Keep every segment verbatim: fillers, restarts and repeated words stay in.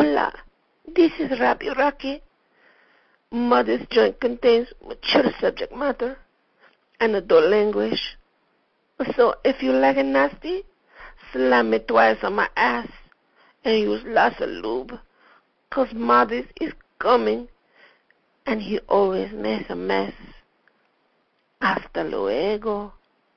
Hola, this is Rabbi Rocky. Modest Joint contains mature subject matter and adult language. So if you like it nasty, slam it twice on my ass and use lots of lube, cause Modest is coming and he always makes a mess. Hasta luego.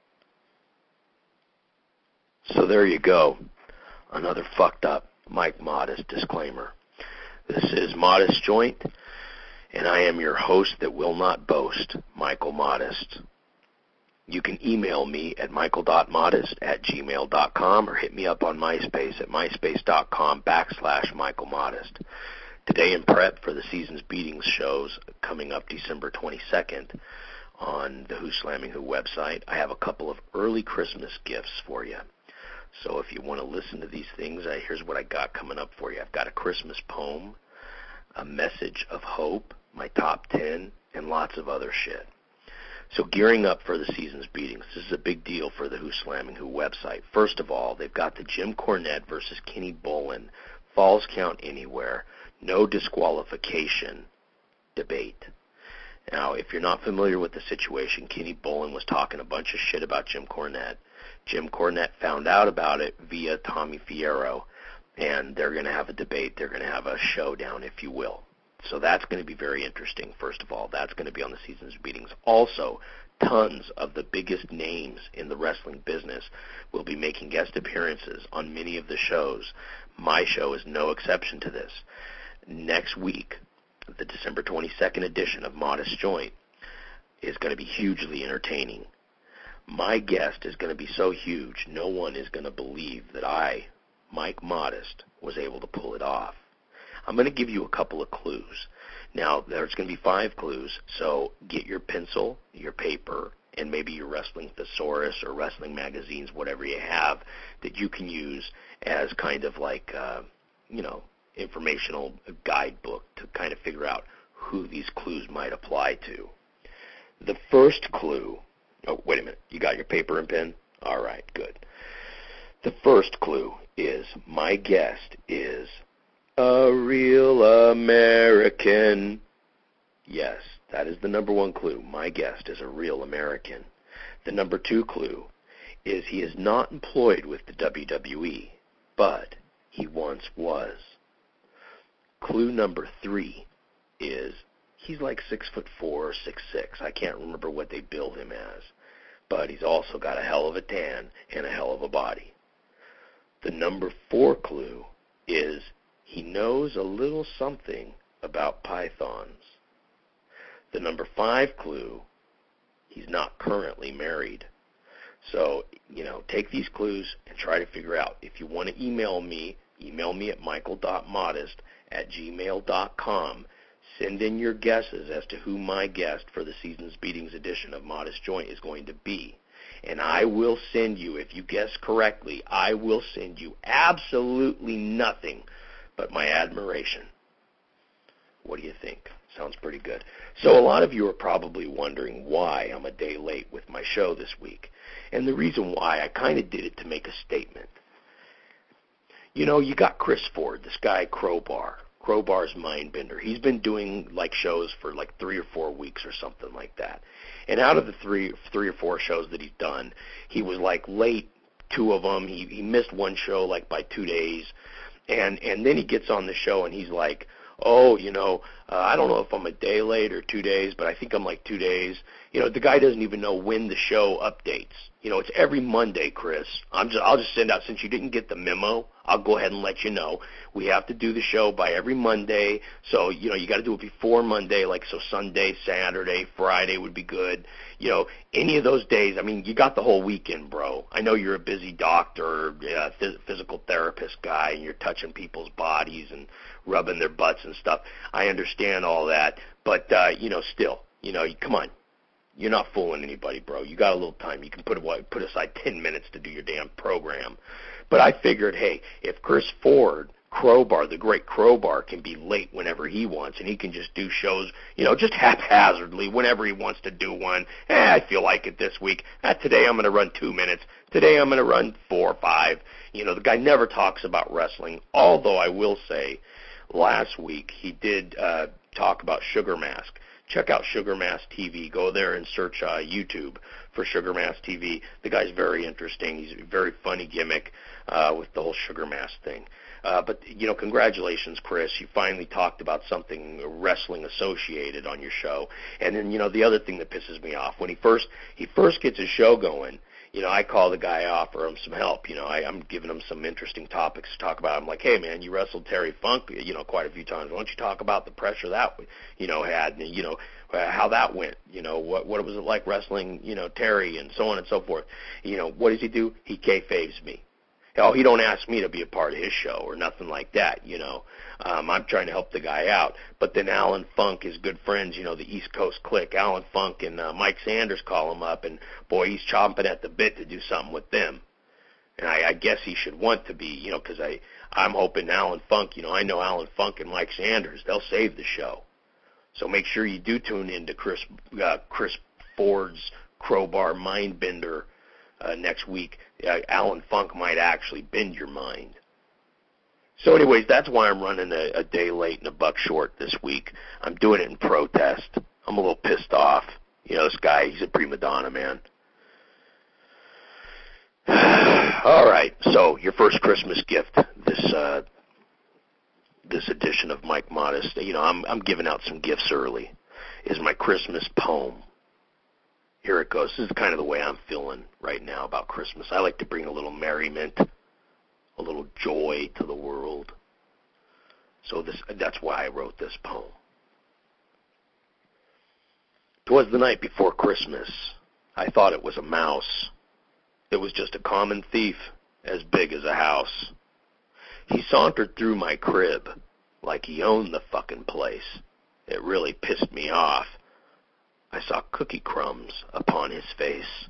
So there you go. Another fucked up Mike Modest disclaimer. This is Modest Joint, and I am your host that will not boast, Michael Modest. You can email me at michael.modest at gmail dot com or hit me up on MySpace at myspace.com backslash Michael Modest. Today in prep for the Season's Beatings shows coming up December twenty-second on the Who's Slamming Who website, I have a couple of early Christmas gifts for you. So if you want to listen to these things, I, here's what I got coming up for you. I've got a Christmas poem, a message of hope, my top ten, and lots of other shit. So gearing up for the Season's Beatings, this is a big deal for the Who's Slamming Who website. First of all, they've got the Jim Cornette versus Kenny Bolin Falls Count Anywhere, no disqualification debate. Now, if you're not familiar with the situation, Kenny Bolin was talking a bunch of shit about Jim Cornette. Jim Cornette found out about it via Tommy Fierro, and they're going to have a debate. They're going to have a showdown, if you will. So that's going to be very interesting, first of all. That's going to be on the Season's Beatings. Also, tons of the biggest names in the wrestling business will be making guest appearances on many of the shows. My show is no exception to this. Next week, the December twenty-second edition of Modest Joint is going to be hugely entertaining. My guest is going to be so huge, no one is going to believe that I, Mike Modest, was able to pull it off. I'm going to give you a couple of clues. Now, there's going to be five clues, so get your pencil, your paper, and maybe your Wrestling Thesaurus or wrestling magazines, whatever you have, that you can use as kind of like, uh, you know, informational guidebook to kind of figure out who these clues might apply to. The first clue, oh, wait a minute, you got your paper and pen? All right, good. The first clue is my guest is a real American. Yes, that is the number one clue. My guest is a real American. The number two clue is he is not employed with the W W E, but he once was. Clue number three is he's like six foot four or six six. I can't remember what they billed him as, but he's also got a hell of a tan and a hell of a body. The number four clue is he knows a little something about pythons. The number five clue, he's not currently married. So, you know, take these clues and try to figure out. If you want to email me, email me at michael.modest at gmail dot com. Send in your guesses as to who my guest for the Season's Beatings edition of Modest Joint is going to be. And I will send you, if you guess correctly, I will send you absolutely nothing but my admiration. What do you think? Sounds pretty good. So a lot of you are probably wondering why I'm a day late with my show this week. And the reason why, I kind of did it to make a statement. You know, you got Chris Ford, this guy Crowbar. Crowbar's Mindbender. He's been doing like shows for like three or four weeks or something like that. And out of the three, three or four shows that he's done, he was like late two of them. He he missed one show like by two days, and and then he gets on the show and he's like, oh, you know, uh, I don't know if I'm a day late or two days, but I think I'm like two days. You know, the guy doesn't even know when the show updates. You know, it's every Monday, Chris. I'm just, I'll just send out, since you didn't get the memo, I'll go ahead and let you know. We have to do the show by every Monday. So, you know, you got to do it before Monday, like so Sunday, Saturday, Friday would be good. You know, any of those days, I mean, you got the whole weekend, bro. I know you're a busy doctor, uh, phys- physical therapist guy, and you're touching people's bodies and rubbing their butts and stuff. I understand all that. But, uh, you know, still, you know, come on. You're not fooling anybody, bro. You got a little time. You can put away, put aside ten minutes to do your damn program. But I figured, hey, if Chris Ford, Crowbar, the great Crowbar, can be late whenever he wants, and he can just do shows, you know, just haphazardly whenever he wants to do one. Eh, I feel like it this week. Eh, today I'm going to run two minutes. Today I'm going to run four or five. You know, the guy never talks about wrestling, although I will say, last week, he did uh, talk about Sugar Mask. Check out Sugar Mask T V. Go there and search uh, YouTube for Sugar Mask T V. The guy's very interesting. He's a very funny gimmick uh, with the whole Sugar Mask thing. Uh, but, you know, congratulations, Chris. You finally talked about something wrestling associated on your show. And then, you know, the other thing that pisses me off, when he first he first gets his show going, you know, I call the guy, offer him some help. You know, I, I'm giving him some interesting topics to talk about. I'm like, hey, man, you wrestled Terry Funk, you know, quite a few times. Why don't you talk about the pressure that, you know, had, and, you know, how that went, you know, what what was it like wrestling, you know, Terry, and so on and so forth. You know, what does he do? He kayfabes me. Oh, he don't ask me to be a part of his show or nothing like that, you know. Um, I'm trying to help the guy out. But then Alan Funk is good friends, you know, the East Coast clique. Alan Funk and uh, Mike Sanders call him up, and, boy, he's chomping at the bit to do something with them. And I, I guess he should want to be, you know, because I'm hoping Alan Funk, you know, I know Alan Funk and Mike Sanders, they'll save the show. So make sure you do tune in to Chris, uh, Chris Ford's Crowbar Mindbender uh, next week. Uh, Alan Funk might actually bend your mind. So anyways, that's why I'm running a, a day late and a buck short this week. I'm doing it in protest. I'm a little pissed off. You know, this guy, he's a prima donna, man. All right, so your first Christmas gift, this uh, this edition of Mike Modest, you know, I'm, I'm giving out some gifts early, is my Christmas poem. Here it goes. This is kind of the way I'm feeling right now about Christmas. I like to bring a little merriment, a little joy to the world. So this that's why I wrote this poem. 'Twas the night before Christmas. I thought it was a mouse. It was just a common thief, as big as a house. He sauntered through my crib like he owned the fucking place. It really pissed me off. I saw cookie crumbs upon his face.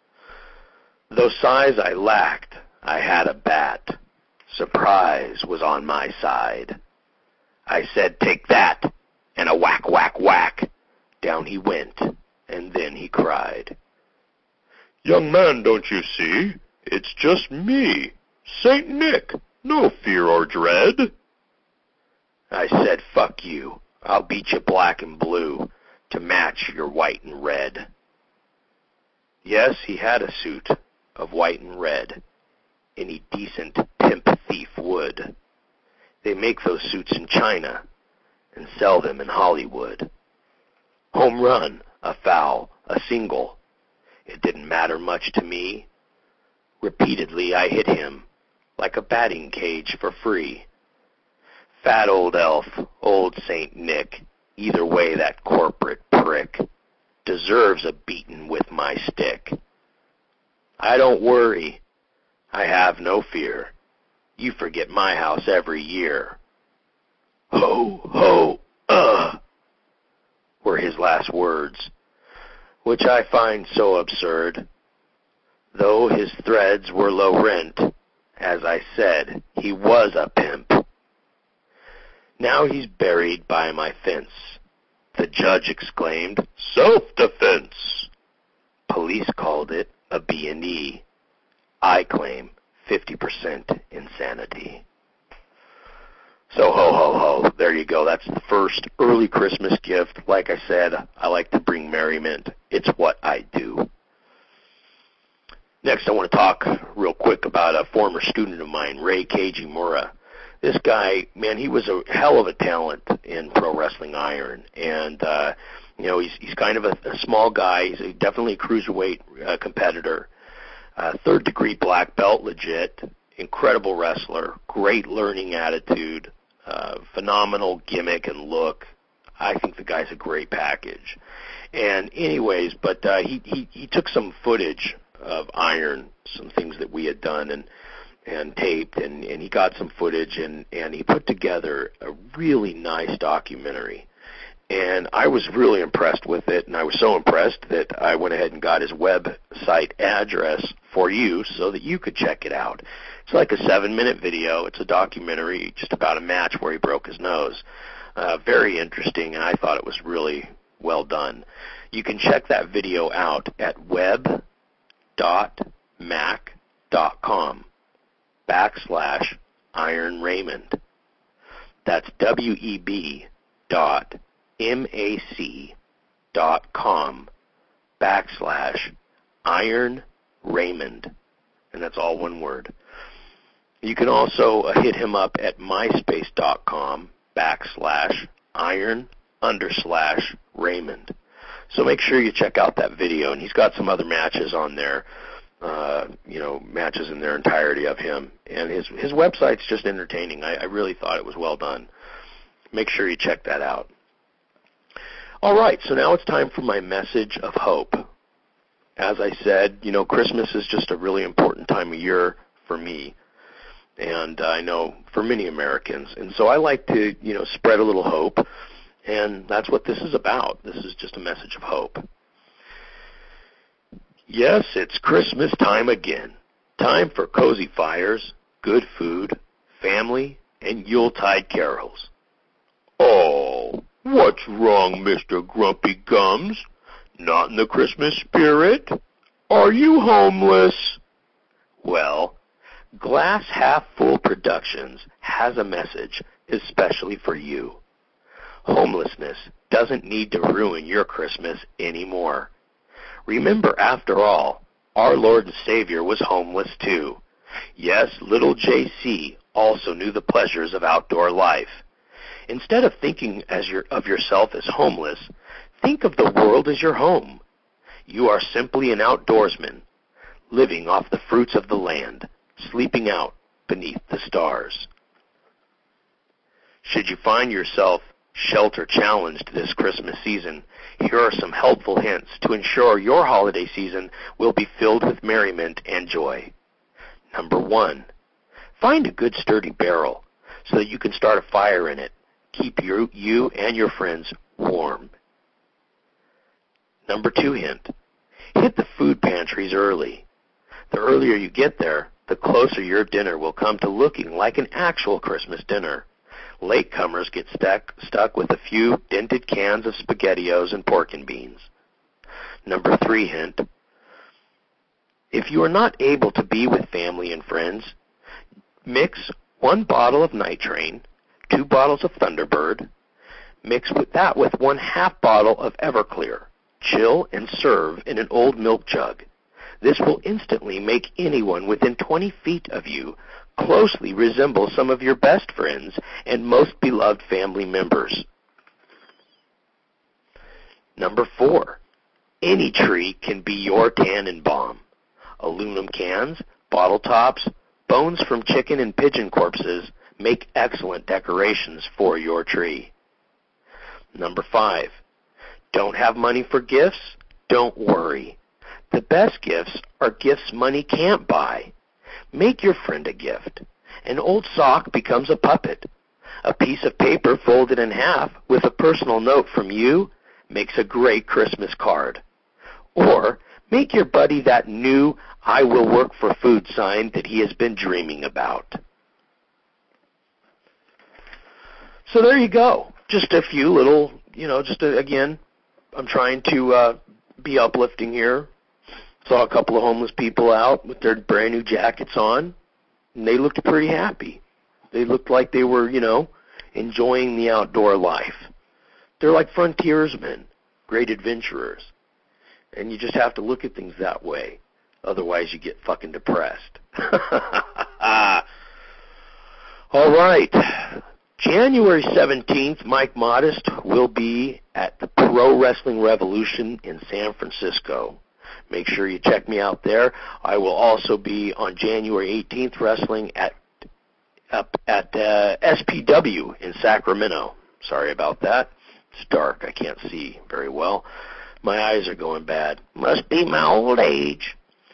Though size I lacked, I had a bat. Surprise was on my side. I said, take that, and a whack, whack, whack. Down he went, and then he cried. Young man, don't you see? It's just me, Saint Nick. No fear or dread. I said, fuck you. I'll beat you black and blue to match your white and red. Yes, he had a suit of white and red. Any decent pimp thief would. They make those suits in China and sell them in Hollywood. Home run, a foul, a single. It didn't matter much to me. Repeatedly I hit him like a batting cage for free. Fat old elf, old Saint Nick, either way that corporate prick deserves a beating with my stick. I don't worry. I have no fear. You forget my house every year. Ho, ho, uh, were his last words, which I find so absurd. Though his threads were low rent, as I said, he was a pimp. Now he's buried by my fence. The judge exclaimed, self-defense. Police called it a B and E. I claim fifty percent insanity. So ho, ho, ho, there you go. That's the first early Christmas gift. Like I said, I like to bring merriment. It's what I do. Next, I want to talk real quick about a former student of mine, Ray Kajimura. This guy, man, he was a hell of a talent in Pro Wrestling Iron. And, uh, you know, he's he's kind of a, a small guy. He's a, definitely a cruiserweight uh, competitor. Uh, third degree black belt, legit. Incredible wrestler. Great learning attitude. Uh, phenomenal gimmick and look. I think the guy's a great package. And anyways, but uh, he, he, he took some footage of Iron, some things that we had done and and taped, and, and he got some footage, and, and he put together a really nice documentary. And I was really impressed with it, and I was so impressed that I went ahead and got his website address for you so that you could check it out. It's like a seven-minute video. It's a documentary just about a match where he broke his nose. Uh, very interesting, and I thought it was really well done. You can check that video out at web dot mac dot com backslash Iron Raymond. That's W-E-B dot M-A-C dot com backslash Iron Raymond. And that's all one word. You can also uh, hit him up at myspace.com backslash Iron underslash Raymond. So make sure you check out that video. And he's got some other matches on there, uh, you know, matches in their entirety of him. And his his website's just entertaining. I, I really thought it was well done. Make sure you check that out. All right, so now it's time for my message of hope. As I said, you know, Christmas is just a really important time of year for me, and I know for many Americans. And so I like to, you know, spread a little hope, and that's what this is about. This is just a message of hope. Yes, it's Christmas time again. Time for cozy fires, good food, family, and Yuletide carols. Oh, what's wrong, Mister Grumpy Gums? Not in the Christmas spirit? Are you homeless? Well, Glass Half Full Productions has a message especially for you. Homelessness doesn't need to ruin your Christmas anymore. Remember, after all, our Lord and Savior was homeless too. Yes, little J C also knew the pleasures of outdoor life. Instead of thinking as your, of yourself as homeless, think of the world as your home. You are simply an outdoorsman, living off the fruits of the land, sleeping out beneath the stars. Should you find yourself shelter-challenged this Christmas season, here are some helpful hints to ensure your holiday season will be filled with merriment and joy. Number one, find a good sturdy barrel so that you can start a fire in it. Keep you, you and your friends warm. Number two hint, hit the food pantries early. The earlier you get there, the closer your dinner will come to looking like an actual Christmas dinner. Latecomers get stuck, stuck with a few dented cans of SpaghettiOs and pork and beans. Number three hint, if you are not able to be with family and friends, mix one bottle of Night Train, two bottles of Thunderbird, mix with that with one half bottle of Everclear. Chill and serve in an old milk jug. This will instantly make anyone within twenty feet of you closely resemble some of your best friends and most beloved family members. Number four, any tree can be your Tannenbaum. Aluminum cans, bottle tops, bones from chicken and pigeon corpses make excellent decorations for your tree. Number five, don't have money for gifts? Don't worry. The best gifts are gifts money can't buy. Make your friend a gift. An old sock becomes a puppet. A piece of paper folded in half with a personal note from you makes a great Christmas card. Or make your buddy that new I will work for food sign that he has been dreaming about. So there you go. Just a few little, you know, just a, again, I'm trying to uh, be uplifting here. Saw a couple of homeless people out with their brand new jackets on, and they looked pretty happy. They looked like they were, you know, enjoying the outdoor life. They're like frontiersmen, great adventurers. And you just have to look at things that way. Otherwise, you get fucking depressed. All right. January seventeenth, Mike Modest will be at the Pro Wrestling Revolution in San Francisco. Make sure you check me out there. I will also be on January eighteenth wrestling at up at uh, S P W in Sacramento. Sorry about that. It's dark. I can't see very well. My eyes are going bad. Must be my old age.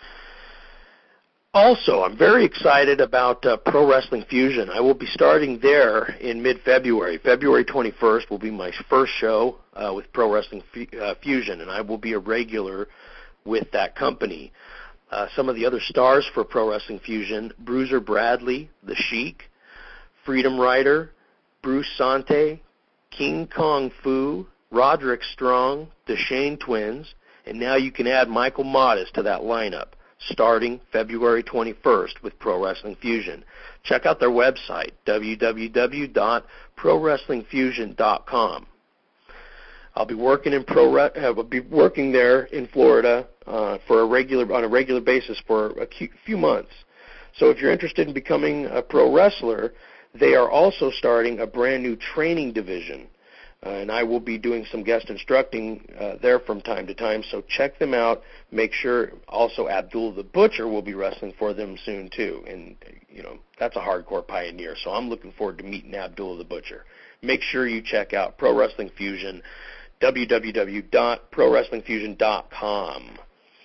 Also, I'm very excited about uh, Pro Wrestling Fusion. I will be starting there in mid-February. February twenty-first will be my first show uh, with Pro Wrestling F- uh, Fusion, and I will be a regular with that company. Uh, some of the other stars for Pro Wrestling Fusion, Bruiser Bradley, The Sheik, Freedom Rider, Bruce Sante, King Kong Fu, Roderick Strong, the Shane Twins, and now you can add Michael Modest to that lineup, starting February twenty-first with Pro Wrestling Fusion. Check out their website, w w w dot pro wrestling fusion dot com. I'll be working in pro. Uh, I'll be working there in Florida uh, for a regular on a regular basis for a few months. So if you're interested in becoming a pro wrestler, they are also starting a brand new training division, uh, and I will be doing some guest instructing uh, there from time to time. So check them out. Make sure also Abdul the Butcher will be wrestling for them soon too, and you know that's a hardcore pioneer. So I'm looking forward to meeting Abdul the Butcher. Make sure you check out Pro Wrestling Fusion. w w w dot pro wrestling fusion dot com.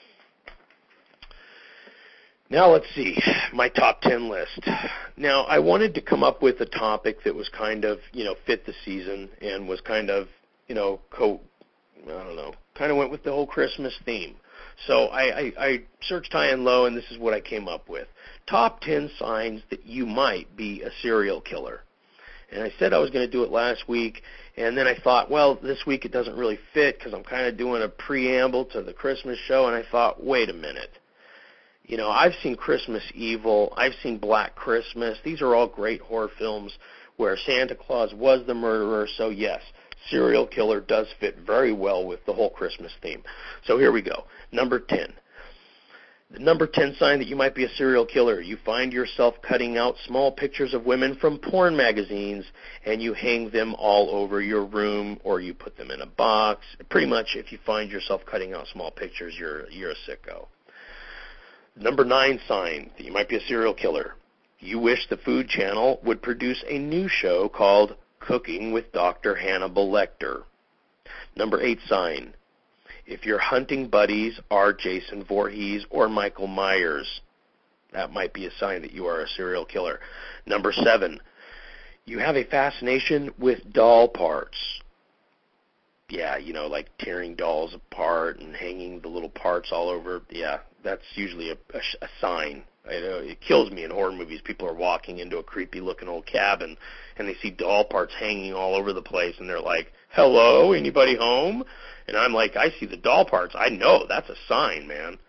Now let's see, my top ten list. Now I wanted to come up with a topic that was kind of, you know, fit the season and was kind of, you know, co- I don't know, kind of went with the whole Christmas theme. So I, I, I searched high and low, and this is what I came up with. Top ten signs that you might be a serial killer. And I said I was going to do it last week, and then I thought, well, this week it doesn't really fit because I'm kind of doing a preamble to the Christmas show, and I thought, wait a minute. You know, I've seen Christmas Evil. I've seen Black Christmas. These are all great horror films where Santa Claus was the murderer, so yes, serial killer does fit very well with the whole Christmas theme. So here we go. Number ten. The number ten sign that you might be a serial killer, you find yourself cutting out small pictures of women from porn magazines and you hang them all over your room or you put them in a box. Pretty much if you find yourself cutting out small pictures, you're you're a sicko. Number nine sign that you might be a serial killer. You wish the Food Channel would produce a new show called Cooking with Doctor Hannibal Lecter. Number eight sign. If your hunting buddies are Jason Voorhees or Michael Myers, that might be a sign that you are a serial killer. Number seven, you have a fascination with doll parts. Yeah, you know, like tearing dolls apart and hanging the little parts all over. Yeah, that's usually a, a, a sign. I know it kills me in horror movies. People are walking into a creepy-looking old cabin, and they see doll parts hanging all over the place, and they're like, hello, anybody home? And I'm like, I see the doll parts. I know. That's a sign, man.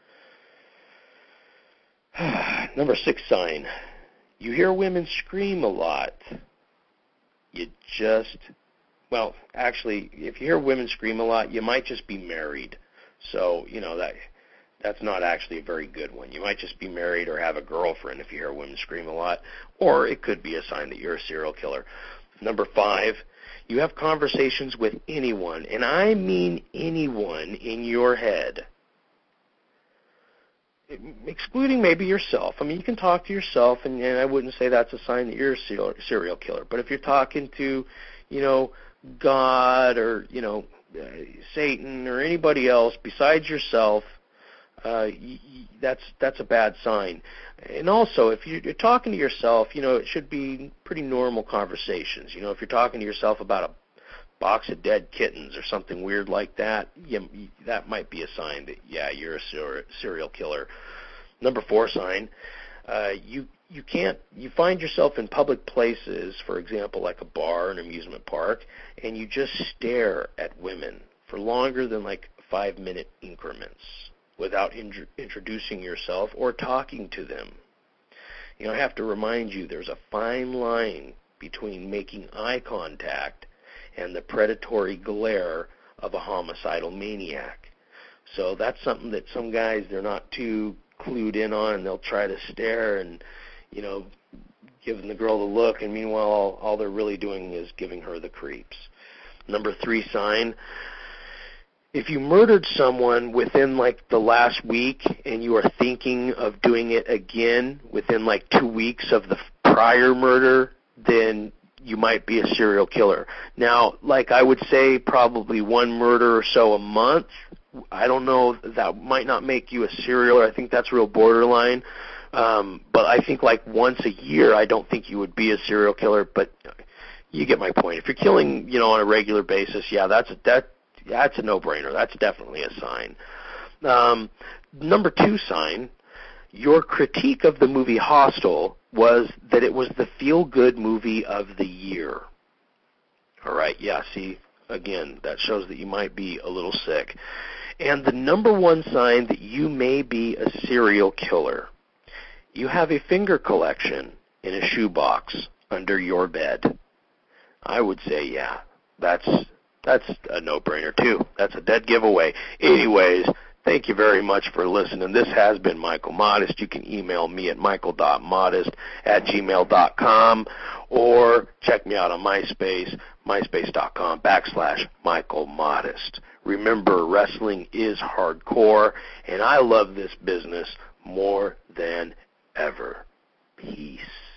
Number six sign. You hear women scream a lot. You just, well, actually, if you hear women scream a lot, you might just be married. So, you know, that that's not actually a very good one. You might just be married or have a girlfriend if you hear women scream a lot. Or it could be a sign that you're a serial killer. Number five. You have conversations with anyone, and I mean anyone in your head, excluding maybe yourself. I mean, you can talk to yourself, and, and I wouldn't say that's a sign that you're a serial killer. But if you're talking to, you know, God or, you know, uh, Satan or anybody else besides yourself, uh, y- y- that's that's a bad sign. And also, if you're talking to yourself, you know, it should be pretty normal conversations. You know, if you're talking to yourself about a box of dead kittens or something weird like that, you, that might be a sign that, yeah, you're a ser- serial killer. Number four sign, uh, you you can't, you find yourself in public places, for example, like a bar, an amusement park, and you just stare at women for longer than like five-minute increments without in- introducing yourself or talking to them. You know, I have to remind you there's a fine line between making eye contact and the predatory glare of a homicidal maniac. So that's something that some guys, they're not too clued in on, and they'll try to stare and, you know, giving the girl the look, and meanwhile all, all they're really doing is giving her the creeps. Number three sign, if you murdered someone within, like, the last week and you are thinking of doing it again within, like, two weeks of the prior murder, then you might be a serial killer. Now, like I would say, probably one murder or so a month. I don't know. That might not make you a serial. I think that's real borderline. Um, but I think, like, once a year, I don't think you would be a serial killer. But you get my point. If you're killing, you know, on a regular basis, yeah, that's a, that. That's a no-brainer. That's definitely a sign. Um, number two sign, your critique of the movie Hostel was that it was the feel-good movie of the year. All right, yeah, see, again, that shows that you might be a little sick. And the number one sign that you may be a serial killer, you have a finger collection in a shoebox under your bed. I would say, yeah, that's that's a no-brainer, too. That's a dead giveaway. Anyways, thank you very much for listening. This has been Michael Modest. You can email me at michael.modest at gmail dot com or check me out on MySpace, myspace.com backslash Michael Modest. Remember, wrestling is hardcore, and I love this business more than ever. Peace.